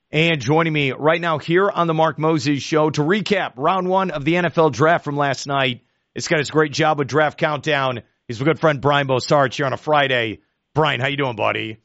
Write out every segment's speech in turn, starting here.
And joining me right now here on the Mark Moses Show to recap round one of the NFL draft from last night. It's got his great job with Draft Countdown. He's my good friend Brian Bosarch here on a Friday. Brian, how you doing, buddy?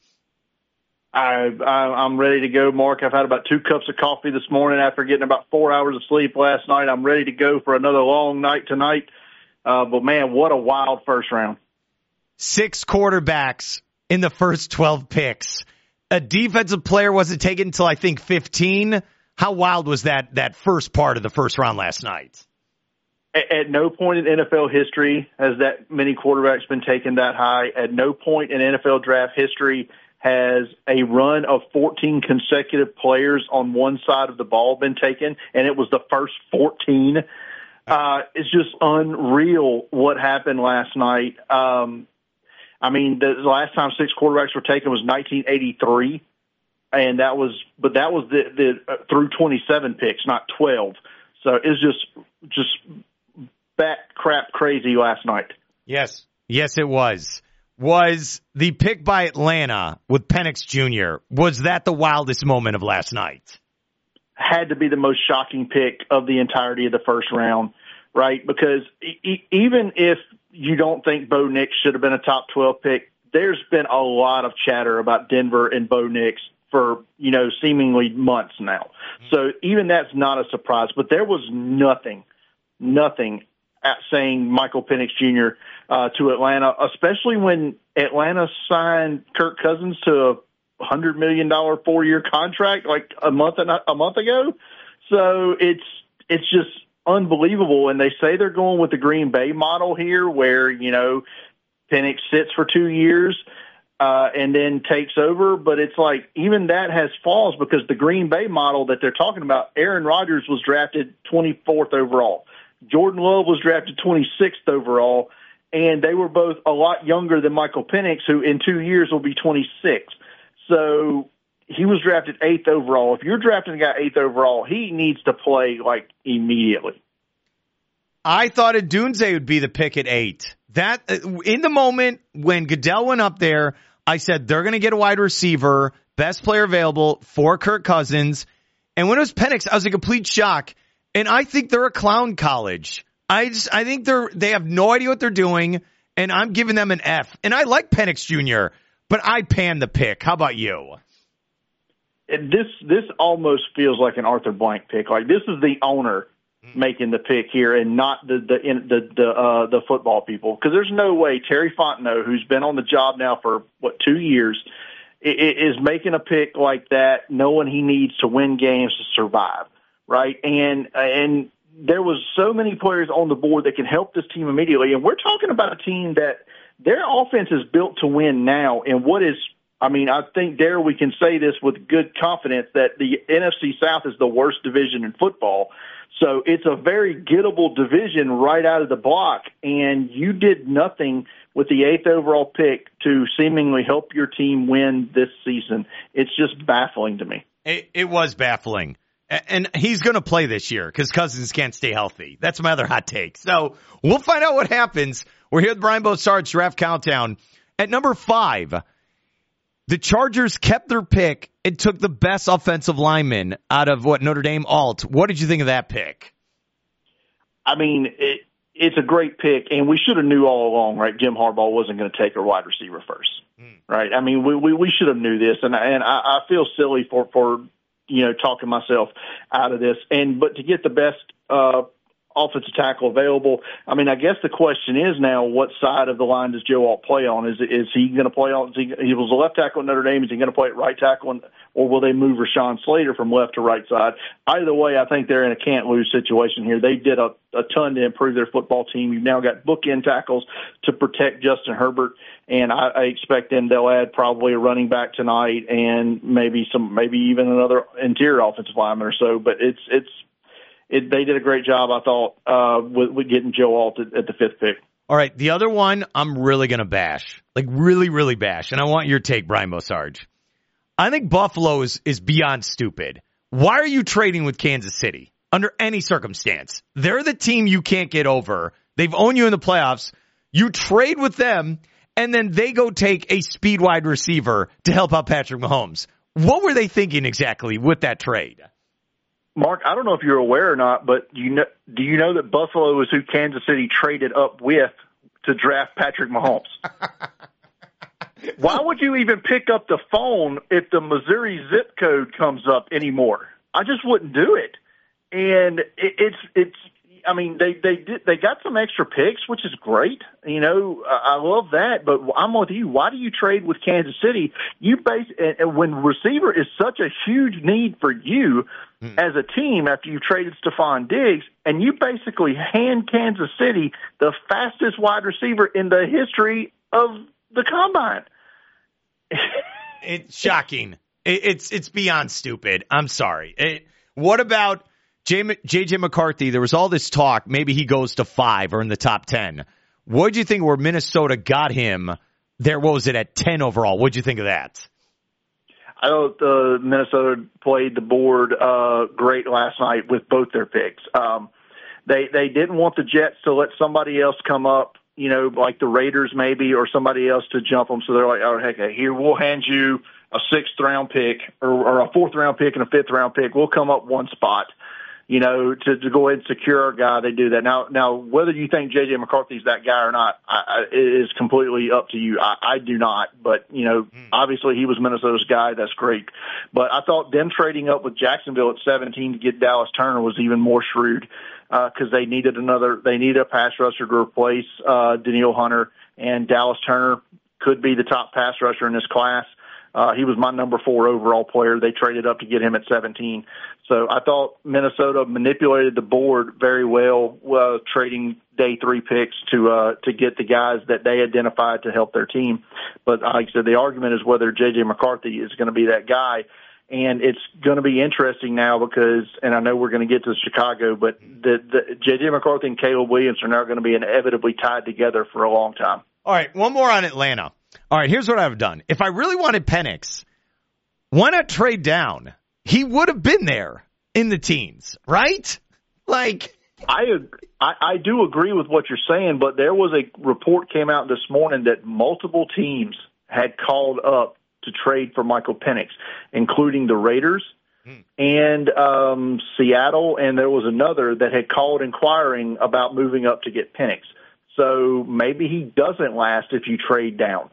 I'm ready to go, Mark. I've had about 2 cups of coffee this morning after getting about 4 hours of sleep last night. I'm ready to go for another long night tonight. But, man, what a wild first round. 6 quarterbacks in the first 12 picks. A defensive player wasn't taken until, I think, 15. How wild was that first part of the first round last night? At no point in NFL history has that many quarterbacks been taken that high. At no point in NFL draft history has a run of 14 consecutive players on one side of the ball been taken, and it was the first 14. It's just unreal what happened last night. The last time 6 quarterbacks were taken was 1983, and that was the through 27 picks, not 12. So it's just bat crap crazy last night. Yes, it was. Was the pick by Atlanta with Penix Jr., was that the wildest moment of last night? Had to be the most shocking pick of the entirety of the first round, right? Because even if you don't think Bo Nix should have been a top 12 pick, there's been a lot of chatter about Denver and Bo Nix for, seemingly months now. So even that's not a surprise, but there was nothing at saying Michael Penix Jr. To Atlanta, especially when Atlanta signed Kirk Cousins to a $100 million 4-year contract like a month ago. So it's just unbelievable. And they say they're going with the Green Bay model here where, Penix sits for 2 years and then takes over. But it's like even that has flaws because the Green Bay model that they're talking about, Aaron Rodgers was drafted 24th overall. Jordan Love was drafted 26th overall, and they were both a lot younger than Michael Penix, who in 2 years will be 26. So he was drafted 8th overall. If you're drafting a guy 8th overall, he needs to play like immediately. I thought Odunze would be the pick at 8. That in the moment when Goodell went up there, I said they're going to get a wide receiver, best player available for Kirk Cousins. And when it was Penix, I was in complete shock. And I think they're a clown college. I think they have no idea what they're doing, and I'm giving them an F. And I like Penix Jr., but I panned the pick. How about you? This almost feels like an Arthur Blank pick. Like this is the owner making the pick here, and not the football people. Because there's no way Terry Fontenot, who's been on the job now for 2 years, is making a pick like that, knowing he needs to win games to survive. Right. And there was so many players on the board that can help this team immediately. And we're talking about a team that their offense is built to win now. And I think we can say this with good confidence that the NFC South is the worst division in football. So it's a very gettable division right out of the block. And you did nothing with the 8th overall pick to seemingly help your team win this season. It's just baffling to me. It was baffling. And he's going to play this year because Cousins can't stay healthy. That's my other hot take. So we'll find out what happens. We're here with Brian Bosarch, Draft Countdown. At number 5, the Chargers kept their pick and took the best offensive lineman out of Notre Dame Alt. What did you think of that pick? It's a great pick, and we should have knew all along, right? Jim Harbaugh wasn't going to take a wide receiver first, right? We should have knew this, and I feel silly for talking myself out of this. But to get the best offensive tackle available, I guess the question is now, what side of the line does Joe Alt play on? Is he going to play on? He was a left tackle at Notre Dame. Is he going to play at right tackle, or will they move Rashawn Slater from left to right side? Either way, I think they're in a can't-lose situation here. They did a ton to improve their football team. You've now got bookend tackles to protect Justin Herbert, and I expect them they'll add probably a running back tonight and maybe even another interior offensive lineman or so. But they did a great job, I thought, with getting Joe Alt at the 5th pick. All right, the other one I'm really going to bash, like really, really bash, and I want your take, Brian Bosarch. I think Buffalo is beyond stupid. Why are you trading with Kansas City under any circumstance? They're the team you can't get over. They've owned you in the playoffs. You trade with them, and then they go take a speed wide receiver to help out Patrick Mahomes. What were they thinking exactly with that trade? Mark, I don't know if you're aware or not, but do you know that Buffalo is who Kansas City traded up with to draft Patrick Mahomes? Why would you even pick up the phone if the Missouri zip code comes up anymore? I just wouldn't do it. And it's. I mean, they got some extra picks, which is great. You know, I love that. But I'm with you. Why do you trade with Kansas City? And when receiver is such a huge need for you as a team after you traded Stephon Diggs, and you basically hand Kansas City the fastest wide receiver in the history of the combine. It's shocking. It's beyond stupid. I'm sorry. What about J.J. McCarthy? There was all this talk. Maybe he goes to 5 or in the top 10. What did you think where Minnesota got him there? What was it at 10 overall? What did you think of that? I thought Minnesota played the board great last night with both their picks. They didn't want the Jets to let somebody else come up, you know, like the Raiders maybe, or somebody else to jump them. So they're like, oh, heck, here, we'll hand you a 6th-round pick or a 4th-round pick and a 5th-round pick. We'll come up one spot, you know, to go ahead and secure our guy. They do that. Now, whether you think J.J. McCarthy's that guy or not, it is completely up to you. I do not. But, you know, obviously he was Minnesota's guy. That's great. But I thought them trading up with Jacksonville at 17 to get Dallas Turner was even more shrewd because they needed a pass rusher to replace Danielle Hunter, and Dallas Turner could be the top pass rusher in this class. He was my number 4 overall player. They traded up to get him at 17. So I thought Minnesota manipulated the board very well, trading day 3 picks to get the guys that they identified to help their team. But like I said, the argument is whether J.J. McCarthy is going to be that guy. And it's going to be interesting now because, and I know we're going to get to Chicago, but the J.J. McCarthy and Caleb Williams are now going to be inevitably tied together for a long time. All right, one more on Atlanta. All right, here's what I've done. If I really wanted Penix, why not trade down? He would have been there in the teens, right? Like, I do agree with what you're saying, but there was a report came out this morning that multiple teams had called up to trade for Michael Penix, including the Raiders and Seattle, and there was another that had called inquiring about moving up to get Penix. So maybe he doesn't last if you trade down.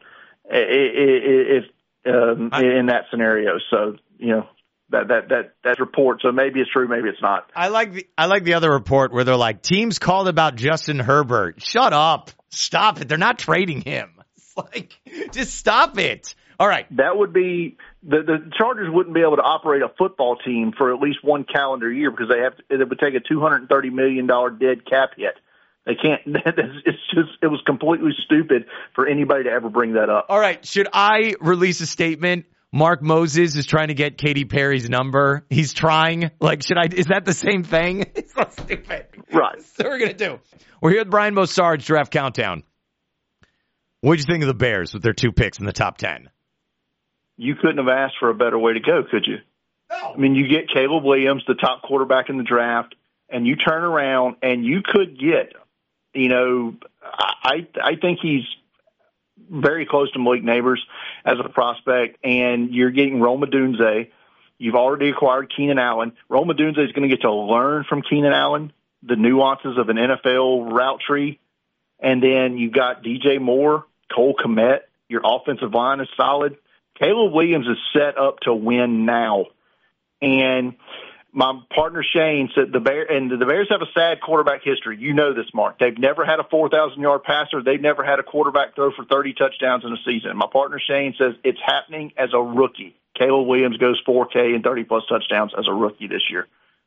If in that scenario, so you know that report. So maybe it's true, maybe it's not. I like the other report where they're like, teams called about Justin Herbert. Shut up, stop it. They're not trading him. It's like, just stop it. All right, that would be the Chargers wouldn't be able to operate a football team for at least one calendar year because it would take a $230 million dead cap hit. They can't. It was completely stupid for anybody to ever bring that up. All right. Should I release a statement? Mark Moses is trying to get Katy Perry's number. He's trying. Like, is that the same thing? It's so stupid. Right. So we're going to do. We're here with Brian Mosarge, Draft Countdown. What did you think of the Bears with their 2 picks in the top 10? You couldn't have asked for a better way to go, could you? No. I mean, you get Caleb Williams, the top quarterback in the draft, and you turn around and you could get, you know, I think he's very close to Malik Neighbors as a prospect, and you're getting Rome Odunze. You've already acquired Keenan Allen. Rome Odunze is going to get to learn from Keenan Allen the nuances of an NFL route tree. And then you've got DJ Moore, Cole Kmet. Your offensive line is solid. Caleb Williams is set up to win now. And my partner Shane said the Bears have a sad quarterback history. You know this, Mark. They've never had a 4,000-yard passer. They've never had a quarterback throw for 30 touchdowns in a season. My partner Shane says it's happening as a rookie. Caleb Williams goes 4K and 30-plus touchdowns as a rookie this year.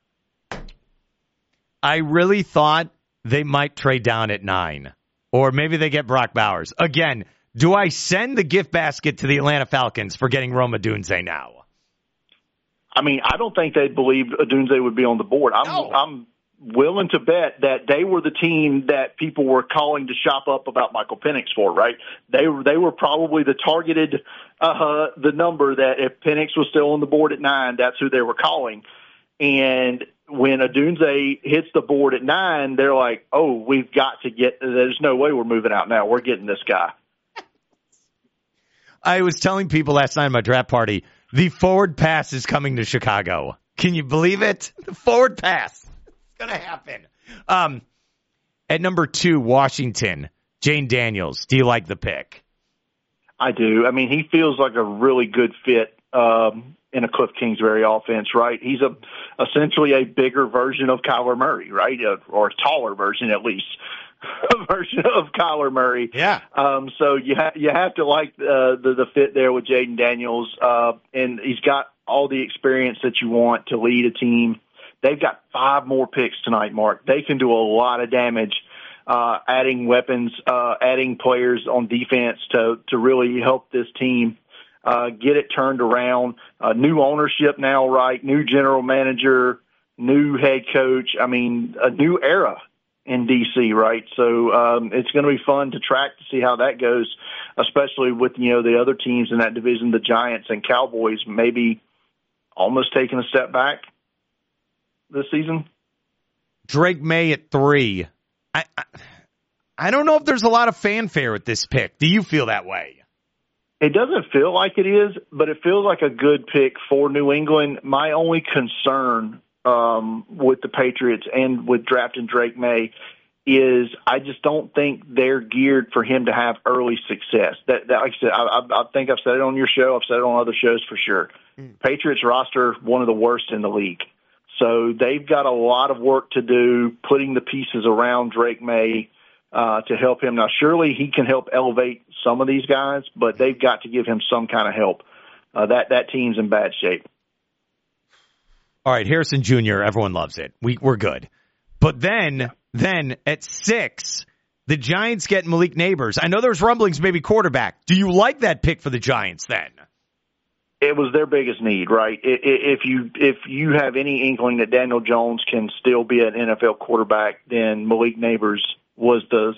I really thought they might trade down at 9. Or maybe they get Brock Bowers. Again, do I send the gift basket to the Atlanta Falcons for getting Rome Odunze now? I mean, I don't think they believed Odunze would be on the board. I'm willing to bet that they were the team that people were calling to shop up about Michael Penix for, right? They were probably the targeted, the number that if Penix was still on the board at 9, that's who they were calling. And when Odunze hits the board at 9, they're like, oh, we've got to get – there's no way we're moving out now. We're getting this guy. I was telling people last night at my draft party, The forward pass is coming to Chicago. Can you believe it? The forward pass. It's going to happen. At number 2, Washington, Jane Daniels. Do you like the pick? I do. I mean, he feels like a really good fit in a Cliff Kingsbury offense, right? He's essentially a bigger version of Kyler Murray, right? Or a taller version, at least, a version of Kyler Murray. Yeah. So you have to like the fit there with Jaden Daniels, and he's got all the experience that you want to lead a team. They've got 5 more picks tonight, Mark. They can do a lot of damage, adding weapons, adding players on defense to really help this team get it turned around. New ownership now, right? New general manager, new head coach. I mean, a new era in D.C., right? So it's going to be fun to track to see how that goes, especially with, the other teams in that division, the Giants and Cowboys, maybe almost taking a step back this season. Drake May at 3. I don't know if there's a lot of fanfare with this pick. Do you feel that way? It doesn't feel like it is, but it feels like a good pick for New England. My only concern with the Patriots and with drafting Drake May is I just don't think they're geared for him to have early success. That like I said, I think I've said it on your show. I've said it on other shows for sure. Patriots roster, one of the worst in the league. So they've got a lot of work to do putting the pieces around Drake May to help him. Now, surely he can help elevate some of these guys, but they've got to give him some kind of help. That team's in bad shape. All right, Harrison Jr., everyone loves it. We're good. But then at 6, the Giants get Malik Neighbors. I know there's rumblings maybe quarterback. Do you like that pick for the Giants then? It was their biggest need, right? If you have any inkling that Daniel Jones can still be an NFL quarterback, then Malik Neighbors or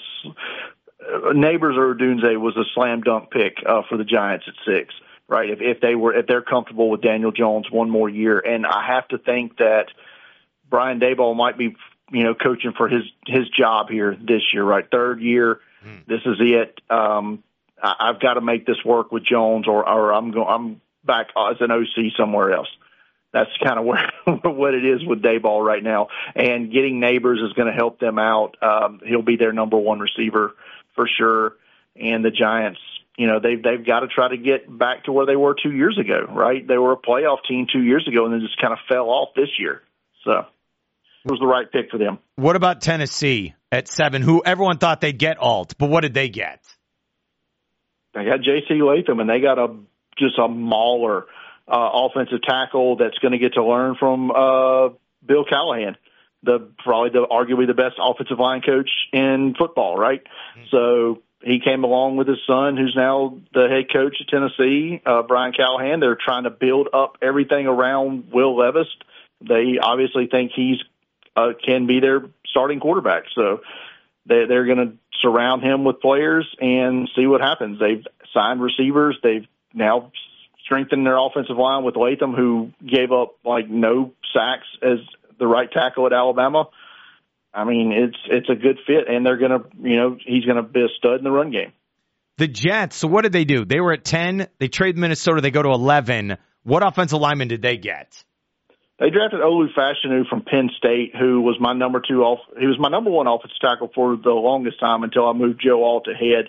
Odunze was a slam dunk pick for the Giants at 6, right? If they're comfortable with Daniel Jones one more year, and I have to think that Brian Daboll might be coaching for his job here this year, right? 3rd year, This is it. I've got to make this work with Jones, or I'm back as an OC somewhere else. That's kind of what it is with Daboll right now. And getting Neighbors is going to help them out. He'll be their number 1 receiver for sure. And the Giants, they've got to try to get back to where they were 2 years ago, right? They were a playoff team 2 years ago and then just kind of fell off this year. So it was the right pick for them. What about Tennessee at 7, who everyone thought they'd get Alt, but what did they get? They got J.C. Latham, and they got just a mauler offensive tackle that's going to get to learn from Bill Callahan, arguably the best offensive line coach in football, right? So he came along with his son, who's now the head coach at Tennessee, Brian Callahan. They're trying to build up everything around Will Levis. They obviously think he's can be their starting quarterback. So they're going to surround him with players and see what happens. They've signed receivers. They've now strengthened their offensive line with Latham, who gave up no sacks as the right tackle at Alabama. I mean, it's a good fit, and they're going to, he's going to be a stud in the run game. The Jets, so what did they do? They were at 10. They trade Minnesota. They go to 11. What offensive lineman did they get? They drafted Olu Fashanu from Penn State, who was my number 2. He was my number 1 offensive tackle for the longest time until I moved Joe Alt ahead.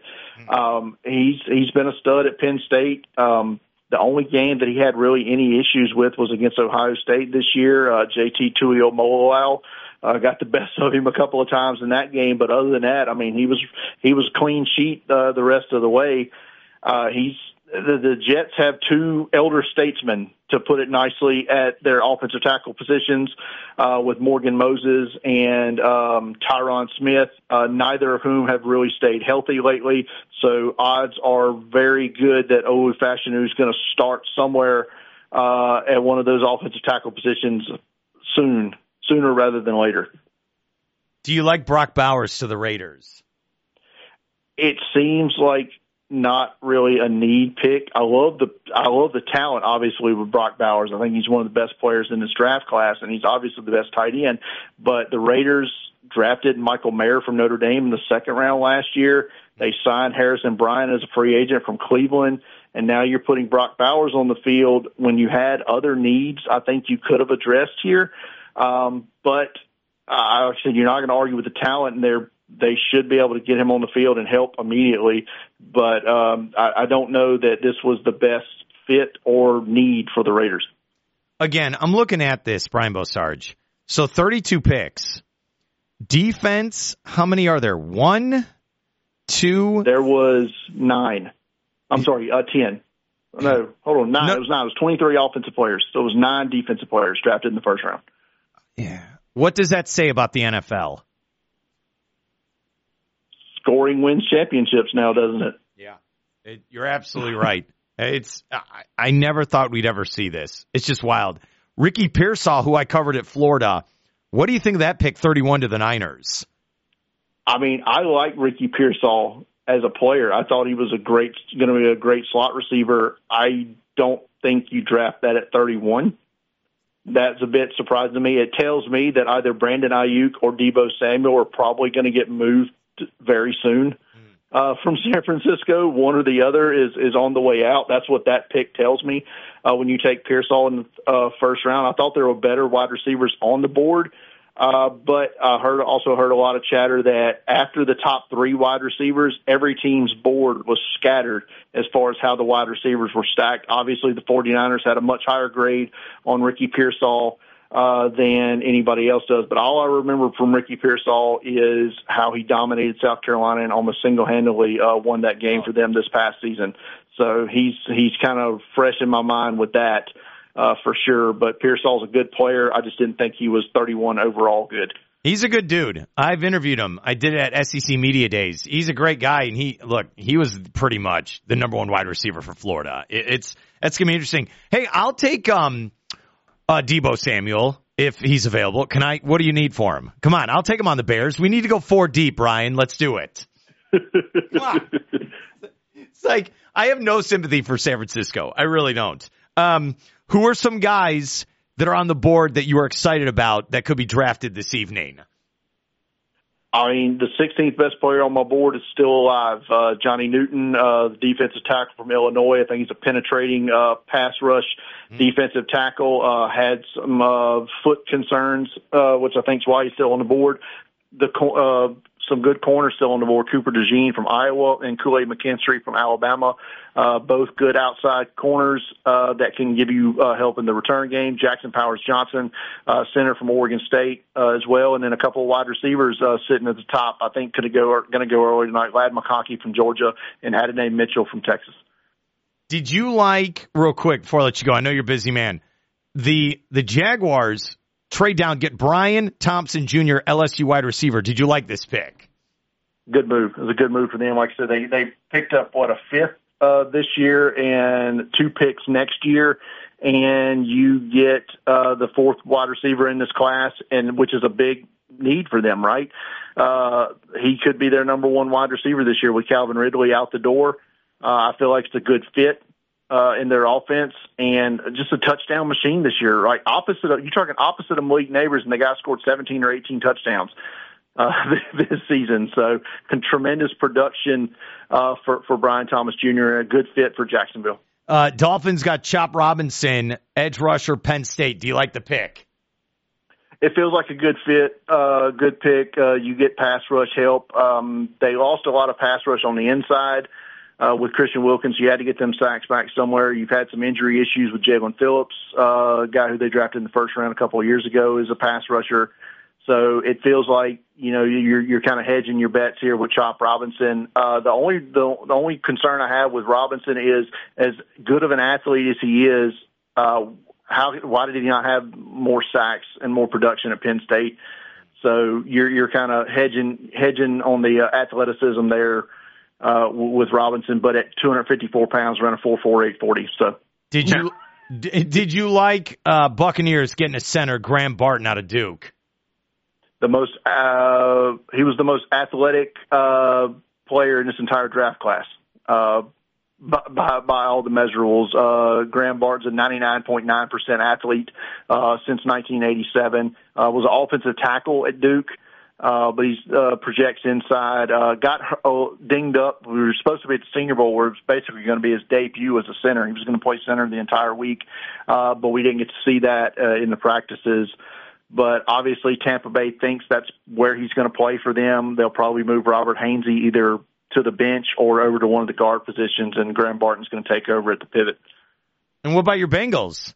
He's been a stud at Penn State. The only game that he had really any issues with was against Ohio State this year. JT Tuiomoloau got the best of him a couple of times in that game, but other than that, I mean, he was clean sheet the rest of the way. The Jets have 2 elder statesmen, to put it nicely, at their offensive tackle positions with Morgan Moses and Tyron Smith, neither of whom have really stayed healthy lately. So odds are very good that Olu Fashanu is going to start somewhere at one of those offensive tackle positions sooner rather than later. Do you like Brock Bowers to the Raiders? It seems like not really a need pick. I love the talent, obviously, with Brock Bowers. I think he's one of the best players in this draft class, and he's obviously the best tight end. But the Raiders drafted Michael Mayer from Notre Dame in the 2nd round last year. They signed Harrison Bryant as a free agent from Cleveland, and now you're putting Brock Bowers on the field when you had other needs I think you could have addressed here. But I said you're not going to argue with the talent, and they should be able to get him on the field and help immediately. But I don't know that this was the best fit or need for the Raiders. Again, I'm looking at this, Brian Bosarge. So 32 picks. Defense, how many are there? 1, 2? There was 9. I'm sorry, 10. No, hold on, 9. No. It was 9. It was 23 offensive players. So it was 9 defensive players drafted in the first round. Yeah. What does that say about the NFL? Scoring wins championships now, doesn't it? Yeah. You're absolutely right. I never thought we'd ever see this. It's just wild. Ricky Pearsall, who I covered at Florida, what do you think of that pick 31 to the Niners? I mean, I like Ricky Pearsall as a player. I thought he was going to be a great slot receiver. I don't think you draft that at 31. That's a bit surprising to me. It tells me that either Brandon Ayuk or Deebo Samuel are probably going to get moved very soon from San Francisco. One or the other is on the way out. That's what that pick tells me. When you take Pearsall in the first round, I thought there were better wide receivers on the board. But I also heard a lot of chatter that after the top 3 wide receivers, every team's board was scattered as far as how the wide receivers were stacked. Obviously, the 49ers had a much higher grade on Ricky Pearsall than anybody else does. But all I remember from Ricky Pearsall is how he dominated South Carolina and almost single-handedly won that game for them this past season. So he's kind of fresh in my mind with that. For sure, but Pearsall's a good player. I just didn't think he was 31 overall good. He's a good dude. I've interviewed him. I did it at SEC Media Days. He's a great guy, and he was pretty much the number 1 wide receiver for Florida. That's gonna be interesting. Hey, I'll take Deebo Samuel if he's available. What do you need for him? Come on, I'll take him on the Bears. We need to go 4 deep, Ryan. Let's do it. Come on. It's like I have no sympathy for San Francisco. I really don't. Who are some guys that are on the board that you are excited about that could be drafted this evening? I mean, the 16th best player on my board is still alive. Johnny Newton, the defensive tackle from Illinois. I think he's a penetrating pass rush defensive tackle. Had some foot concerns, which I think is why he's still on the board. Some good corners still on the board. Cooper DeJean from Iowa and Kool-Aid McKinstry from Alabama. Both good outside corners that can give you help in the return game. Jackson Powers Johnson, center from Oregon State as well. And then a couple of wide receivers sitting at the top, I think, going to go early tonight. Ladd McConkey from Georgia and Adonai Mitchell from Texas. Did you like, real quick before I let you go, I know you're a busy man, the Jaguars trade down, get Brian Thompson Jr., LSU wide receiver. Did you like this pick? Good move. It was a good move for them. Like I said, they picked up, a 5th this year and 2 picks next year, and you get the 4th wide receiver in this class, and which is a big need for them, right? He could be their number 1 wide receiver this year with Calvin Ridley out the door. I feel like it's a good fit in their offense, and just a touchdown machine this year, right? You're talking opposite of Malik Neighbors, and the guy scored 17 or 18 touchdowns this season. So tremendous production for Brian Thomas Jr., and a good fit for Jacksonville. Dolphins got Chop Robinson, edge rusher, Penn State. Do you like the pick? It feels like a good fit, good pick. You get pass rush help. They lost a lot of pass rush on the inside. With Christian Wilkins, you had to get them sacks back somewhere. You've had some injury issues with Jalen Phillips, a guy who they drafted in the first round a couple of years ago, is a pass rusher. So it feels like, you're kind of hedging your bets here with Chop Robinson. The only concern I have with Robinson is, as good of an athlete as he is, why did he not have more sacks and more production at Penn State? So you're kind of hedging on the athleticism there. With Robinson, but at 254 pounds, running 4.4, 840. So did you like Buccaneers getting a center, Graham Barton out of Duke? He was the most athletic player in this entire draft class by all the measurables. Graham Barton's a 99.9% athlete since 1987. Was an offensive tackle at Duke. but he projects inside. Got dinged up. We were supposed to be at the Senior Bowl, where it's basically going to be his debut as a center. He was going to play center the entire week, but we didn't get to see that in the practices. But obviously Tampa Bay thinks that's where he's going to play for them. They'll probably move Robert Hainsey either to the bench or over to one of the guard positions, and Graham Barton's going to take over at the pivot. And what about your Bengals?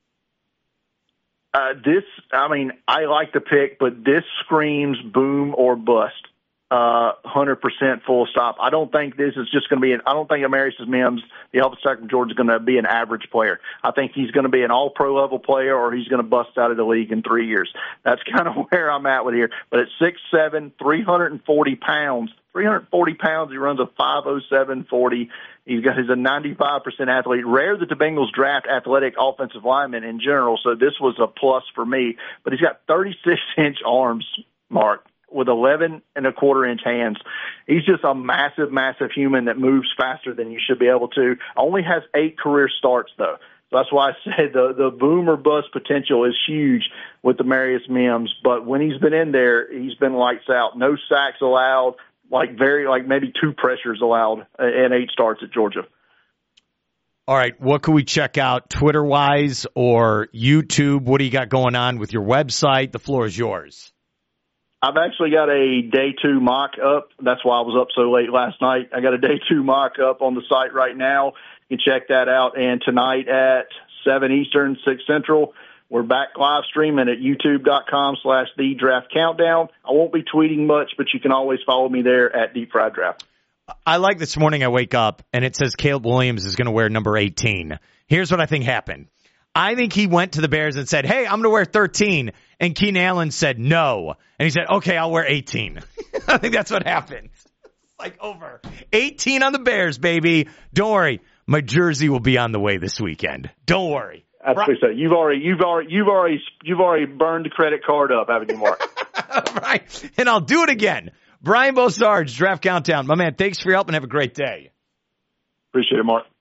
I like the pick, but this screams boom or bust. 100% full stop. I don't think this is just going to be I don't think Amarius Mims, the offensive tackle from Georgia, is going to be an average player. I think he's going to be an all-pro level player, or he's going to bust out of the league in 3 years. That's kind of where I'm at with here. But at 6'7", 340 pounds, he runs a 5.07 He's a 95% athlete. Rare that the Bengals draft athletic offensive linemen in general, so this was a plus for me. But he's got 36-inch arms, Mark, with 11.25-inch hands. He's just a massive, massive human that moves faster than you should be able to. Only has 8 career starts, though. So that's why I said the boom or bust potential is huge with Amarius Mims. But when he's been in there, he's been lights out. No sacks allowed. Maybe 2 pressures allowed and 8 starts at Georgia. All right, what can we check out Twitter-wise or YouTube? What do you got going on with your website? The floor is yours. I've actually got a day 2 mock up. That's why I was up so late last night. I got a day 2 mock up on the site right now. You can check that out. And tonight at 7 Eastern, 6 Central, we're back live streaming at youtube.com/thedraftcountdown. I won't be tweeting much, but you can always follow me there at Deep Fried Draft. I like this morning I wake up and it says Caleb Williams is going to wear number 18. Here's what I think happened. I think he went to the Bears and said, hey, I'm going to wear 13. And Keenan Allen said no. And he said, okay, I'll wear 18. I think that's what happened. Like over 18 on the Bears, baby. Don't worry. My jersey will be on the way this weekend. Don't worry. That's what I said. You've already burned the credit card up, haven't you, Mark? Right. And I'll do it again. Brian Bosarge, Draft Countdown. My man, thanks for your help and have a great day. Appreciate it, Mark.